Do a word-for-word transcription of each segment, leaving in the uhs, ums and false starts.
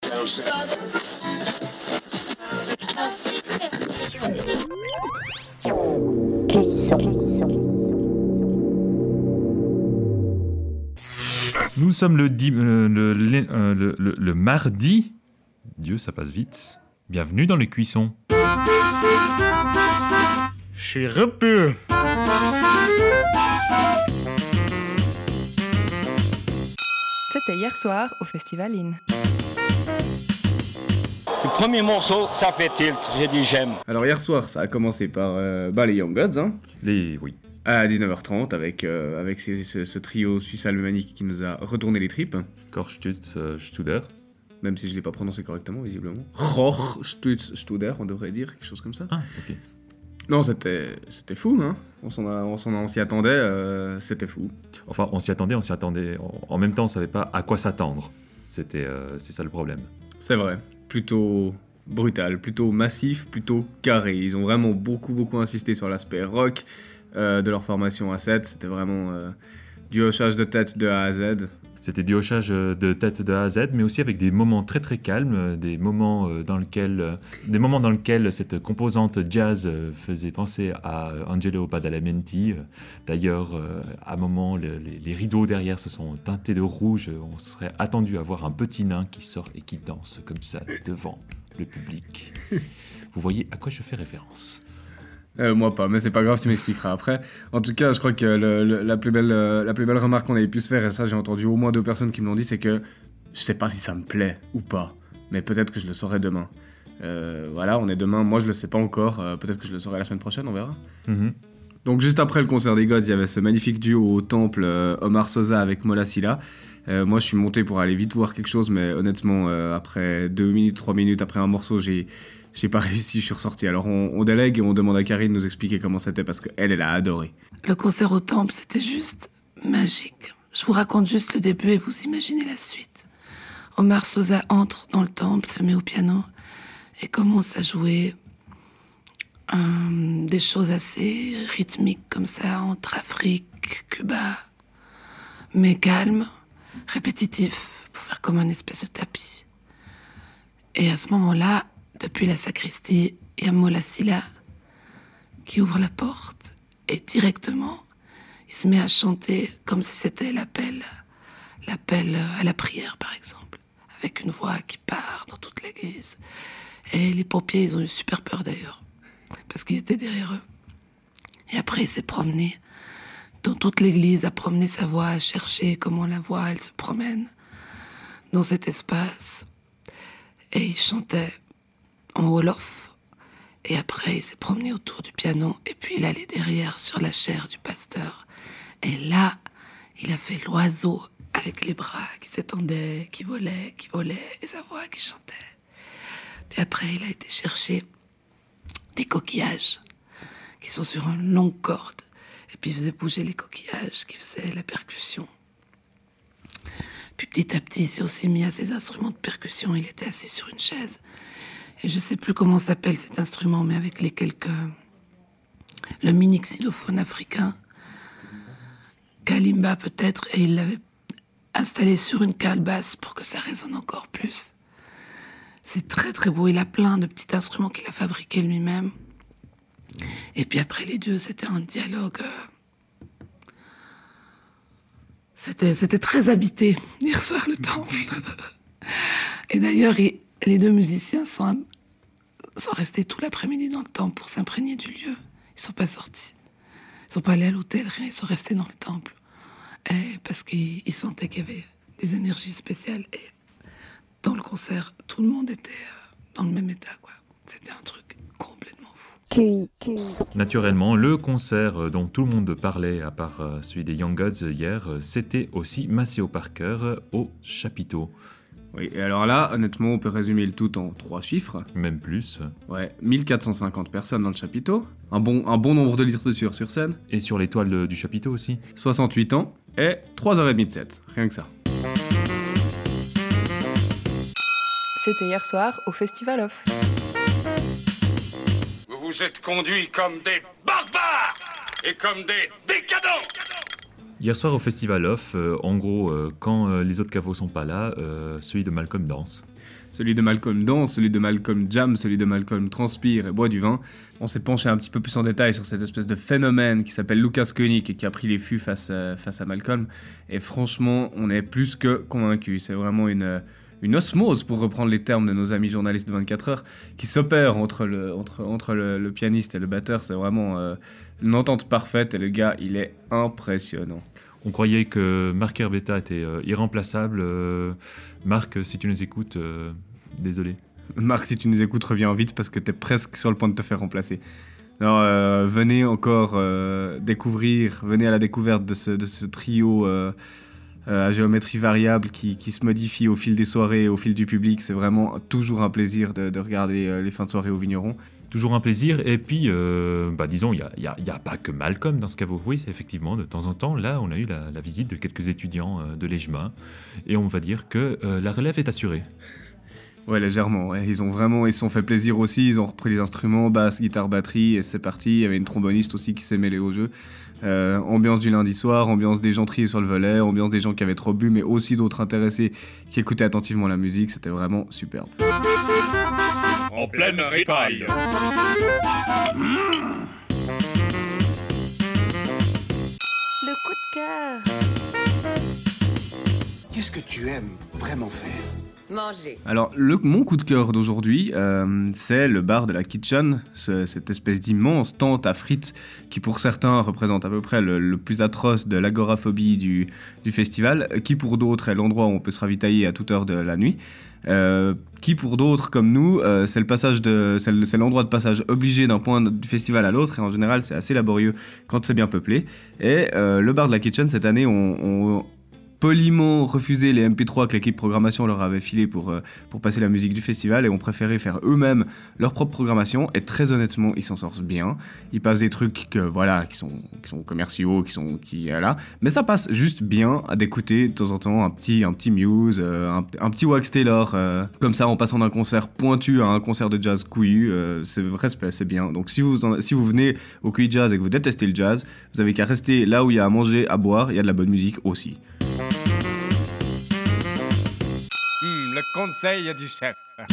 Nous sommes le, di- le, le, le, le, le, le mardi. Dieu, ça passe vite. Bienvenue dans les cuissons. Je suis repu. C'était hier soir au Festival In. Le premier morceau, ça fait tilt, j'ai dit j'aime. Alors hier soir, ça a commencé par euh, bah, les Young Gods, hein, Les... Oui. à dix-neuf heures trente, avec, euh, avec ces- ce, ce trio suisse-alémanique qui nous a retourné les tripes, Korstutz euh, Studer. même si je ne l'ai pas prononcé correctement, visiblement. Korstutz Studer, on devrait dire, quelque chose comme ça. Ah, ok. Non, c'était, c'était fou, hein. On, s'en a, on, s'en a- on s'y attendait, euh, c'était fou. Enfin, on s'y attendait, on s'y attendait. En, en même temps, on savait pas à quoi s'attendre. C'était, euh, c'est ça le problème. C'est vrai, plutôt brutal, plutôt massif, plutôt carré. Ils ont vraiment beaucoup, beaucoup insisté sur l'aspect rock euh, de leur formation à sept. C'était vraiment euh, du hochage de tête de A à Z. C'était du hochage de tête de A à Z, mais aussi avec des moments très très calmes, des moments euh, dans lesquels, euh, des moments dans lesquels cette composante jazz euh, faisait penser à Angelo Badalamenti. Euh, D'ailleurs, euh, à un moment, le- les, les rideaux derrière se sont teintés de rouge. On serait attendu à voir un petit nain qui sort et qui danse comme ça devant le public. Vous voyez à quoi je fais référence. Euh, moi pas, mais c'est pas grave, tu m'expliqueras après. En tout cas, je crois que le- le- la, plus belle, euh, la plus belle remarque qu'on avait pu se faire, et ça j'ai entendu au moins deux personnes qui me l'ont dit, c'est que je sais pas si ça me plaît ou pas, mais peut-être que je le saurai demain. Euh, voilà, on est demain, moi je le sais pas encore, euh, peut-être que je le saurai la semaine prochaine, on verra. Mhm. Donc juste après le concert des Gods, il y avait ce magnifique duo au temple, euh, Omar Sosa avec Mola Silla. Euh, moi je suis monté pour aller vite voir quelque chose, mais honnêtement, euh, après deux minutes, trois minutes, après un morceau, j'ai... J'ai pas réussi, je suis ressorti. Alors on, on délègue et on demande à Karine de nous expliquer comment c'était parce qu'elle, elle a adoré. Le concert au temple, c'était juste magique. Je vous raconte juste le début et vous imaginez la suite. Omar Sosa entre dans le temple, se met au piano et commence à jouer euh, des choses assez rythmiques comme ça, entre Afrique, Cuba, mais calme, répétitif, pour faire comme un espèce de tapis. Et à ce moment-là, depuis la sacristie, il y a Mola Silla qui ouvre la porte et directement, il se met à chanter comme si c'était l'appel, l'appel à la prière par exemple, avec une voix qui part dans toute l'église. Et les pompiers, ils ont eu super peur d'ailleurs, parce qu'il était derrière eux. Et après, il s'est promené dans toute l'église, à promener sa voix, à chercher comment la voix, elle se promène dans cet espace. Et il chantait en Wolof, et après il s'est promené autour du piano, et puis il allait derrière sur la chaire du pasteur. Et là, il a fait l'oiseau avec les bras qui s'étendaient, qui volaient, qui volaient, et sa voix qui chantait. Puis après, il a été chercher des coquillages qui sont sur une longue corde, et puis il faisait bouger les coquillages, qui faisaient la percussion. Puis petit à petit, il s'est aussi mis à ses instruments de percussion. Il était assis sur une chaise. Et je sais plus comment s'appelle cet instrument, mais avec les quelques... Le mini xylophone africain. Kalimba peut-être, et il l'avait installé sur une calebasse pour que ça résonne encore plus. C'est très très beau, il a plein de petits instruments qu'il a fabriqués lui-même. Et puis après les deux, c'était un dialogue... euh, C'était, c'était très habité, hier soir, le temple. Et d'ailleurs, il- les deux musiciens sont, sont restés tout l'après-midi dans le temple pour s'imprégner du lieu. Ils sont pas sortis. Ils sont pas allés à l'hôtel, rien. Ils sont restés dans le temple. Et parce qu'ils ils sentaient qu'il y avait des énergies spéciales. Et dans le concert, tout le monde était euh, dans le même état, quoi. C'était un truc complètement fou. Naturellement, le concert euh, dont tout le monde parlait, à part euh, celui des Young Gods hier, euh, c'était aussi Maceo Parker euh, au chapiteau. Oui, et alors là, honnêtement, on peut résumer le tout en trois chiffres. Même plus. Ouais, mille quatre cent cinquante personnes dans le chapiteau, un bon, un bon nombre de litres de sueur sur scène, Et sur l'étoile euh, du chapiteau aussi. soixante-huit ans, et trois heures trente de set, rien que ça. C'était hier soir au Festival Off. Vous vous êtes conduits comme des barbares et comme des décadents. Hier soir au Festival Off, euh, en gros, euh, quand euh, les autres caveaux sont pas là, euh, celui de Malcolm danse. Celui de Malcolm danse, celui de Malcolm jam, celui de Malcolm transpire et boit du vin. On s'est penché un petit peu plus en détail sur cette espèce de phénomène qui s'appelle Lucas Koenig et qui a pris les fûts face à, face à Malcolm. Et franchement, on est plus que convaincus. C'est vraiment une, une osmose, pour reprendre les termes de nos amis journalistes de vingt-quatre heures, qui s'opère entre le, entre, entre le, le pianiste et le batteur. C'est vraiment euh, une entente parfaite et le gars, il est impressionnant. On croyait que Marc Herbetta était euh, irremplaçable. Euh, Marc, si tu nous écoutes, euh, désolé. Marc, si tu nous écoutes, reviens vite parce que t'es presque sur le point de te faire remplacer. Alors, euh, venez encore euh, découvrir, venez à la découverte de ce, de ce trio euh, euh, à géométrie variable qui, qui se modifie au fil des soirées et au fil du public. C'est vraiment toujours un plaisir de, de regarder euh, les fins de soirée au Vigneron. Toujours un plaisir. Et puis, euh, bah, disons, il n'y a, y a, y a pas que Malcolm dans ce caveau. Oui, effectivement, de temps en temps, là, on a eu la, la visite de quelques étudiants euh, de l'E J M A. Et on va dire que euh, la relève est assurée. Ouais, légèrement. Ouais. Ils ont vraiment, ils se sont fait plaisir aussi. Ils ont repris les instruments, basse, guitare, batterie, et c'est parti. Il y avait une tromboniste aussi qui s'est mêlée au jeu. Euh, ambiance du lundi soir, ambiance des gens triés sur le volet, ambiance des gens qui avaient trop bu, mais aussi d'autres intéressés qui écoutaient attentivement la musique. C'était vraiment superbe. En pleine ripaille. Le coup de cœur. Qu'est-ce que tu aimes vraiment faire ? Manger. Alors, le, mon coup de cœur d'aujourd'hui, euh, c'est le bar de la Kitchen, ce, cette espèce d'immense tente à frites qui, pour certains, représente à peu près le, le plus atroce de l'agoraphobie du, du festival, qui, pour d'autres, est l'endroit où on peut se ravitailler à toute heure de la nuit. Euh, qui pour d'autres comme nous euh, c'est, le passage de, c'est, le, c'est l'endroit de passage obligé d'un point du festival à l'autre et en général c'est assez laborieux quand c'est bien peuplé et euh, le bar de la Kitchen cette année on, on poliment refusé les M P trois que l'équipe programmation leur avait filé pour, euh, pour passer la musique du festival et ont préféré faire eux-mêmes leur propre programmation et très honnêtement ils s'en sortent bien. Ils passent des trucs que, voilà, qui, sont, qui sont commerciaux, qui sont qui, euh, là, mais ça passe juste bien à d'écouter de temps en temps un petit, un petit Muse, euh, un, un petit Wax Taylor, euh, comme ça en passant d'un concert pointu à un concert de jazz couillu, euh, c'est vrai, c'est bien. Donc si vous, en, si vous venez au Couilly Jazz et que vous détestez le jazz, vous avez qu'à rester là où il y a à manger, à boire, il y a de la bonne musique aussi. Mmh, le conseil du chef.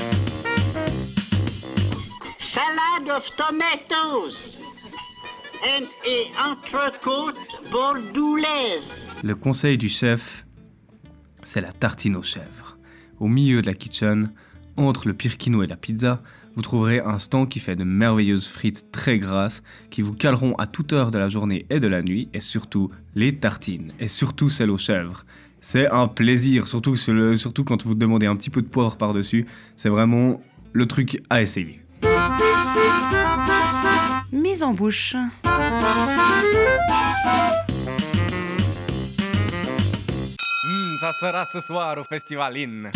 Salad of tomatoes and a entrecôte bordoulaise. Le conseil du chef, c'est la tartine aux chèvres. Au milieu de la kitchen, entre le pirkino et la pizza, vous trouverez un stand qui fait de merveilleuses frites très grasses qui vous caleront à toute heure de la journée et de la nuit, et surtout les tartines, et surtout celles aux chèvres. C'est un plaisir, surtout, surtout quand vous demandez un petit peu de poivre par-dessus. C'est vraiment le truc à essayer. Mise en bouche. Mmh, ça sera ce soir au Festivaline.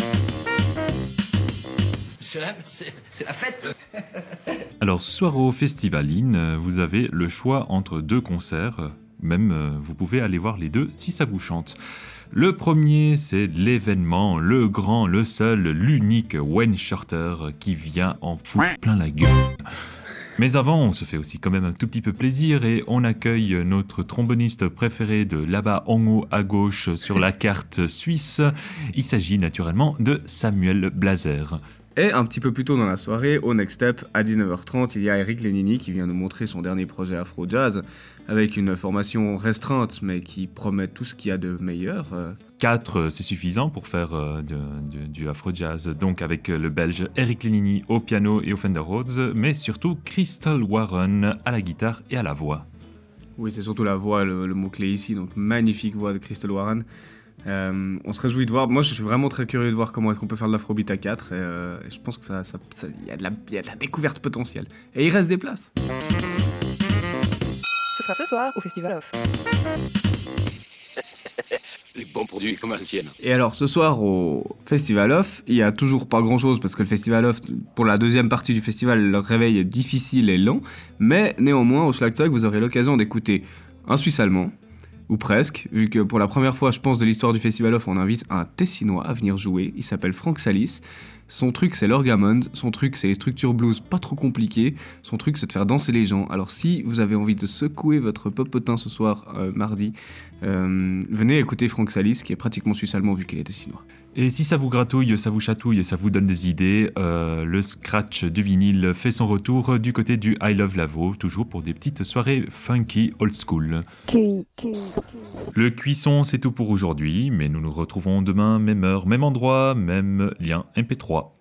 Cela, c'est, c'est la fête. Alors, ce soir au Festivaline, vous avez le choix entre deux concerts. Même, vous pouvez aller voir les deux si ça vous chante. Le premier, c'est l'événement, le grand, le seul, l'unique Wayne Shorter qui vient en foutre plein la gueule. Mais avant, on se fait aussi quand même un tout petit peu plaisir et on accueille notre tromboniste préféré de là-bas en haut à gauche sur la carte suisse. Il s'agit naturellement de Samuel Blazer. Et un petit peu plus tôt dans la soirée, au Next Step, à dix-neuf heures trente, il y a Eric Lenini qui vient nous montrer son dernier projet Afro Jazz, avec une formation restreinte, mais qui promet tout ce qu'il y a de meilleur. quatre, c'est suffisant pour faire euh, de, de, du Afro Jazz, donc avec le Belge Eric Lenini au piano et au Fender Rhodes, mais surtout Crystal Warren à la guitare et à la voix. Oui, c'est surtout la voix, le, le mot-clé ici, donc magnifique voix de Crystal Warren. Euh, on se réjouit de voir. Moi, je suis vraiment très curieux de voir comment est-ce qu'on peut faire de l'afrobeat à quatre. Et, euh, et je pense que ça, ça, ça, y a de la, y a de la découverte potentielle. Et il reste des places. Ce sera ce soir au Festival Off. Les bons produits commerciaux. Et alors, ce soir au Festival Off, il y a toujours pas grand-chose parce que le Festival Off, pour la deuxième partie du festival, le réveil est difficile et lent. Mais néanmoins, au Schlagzeug, vous aurez l'occasion d'écouter un Suisse allemand. Ou presque, vu que pour la première fois, je pense, de l'histoire du Festival Off, on invite un Tessinois à venir jouer. Il s'appelle Frank Salis. Son truc, c'est l'orgamond. Son truc, c'est les structures blues pas trop compliquées. Son truc, c'est de faire danser les gens. Alors, si vous avez envie de secouer votre popotin ce soir, euh, mardi, euh, venez écouter Frank Salis, qui est pratiquement suisse-allemand, vu qu'il est tessinois. Et si ça vous gratouille, ça vous chatouille et ça vous donne des idées, euh, le scratch du vinyle fait son retour du côté du I Love Lavo, toujours pour des petites soirées funky old school. Cuisson. Le cuisson, c'est tout pour aujourd'hui, mais nous nous retrouvons demain, même heure, même endroit, même lien M P trois.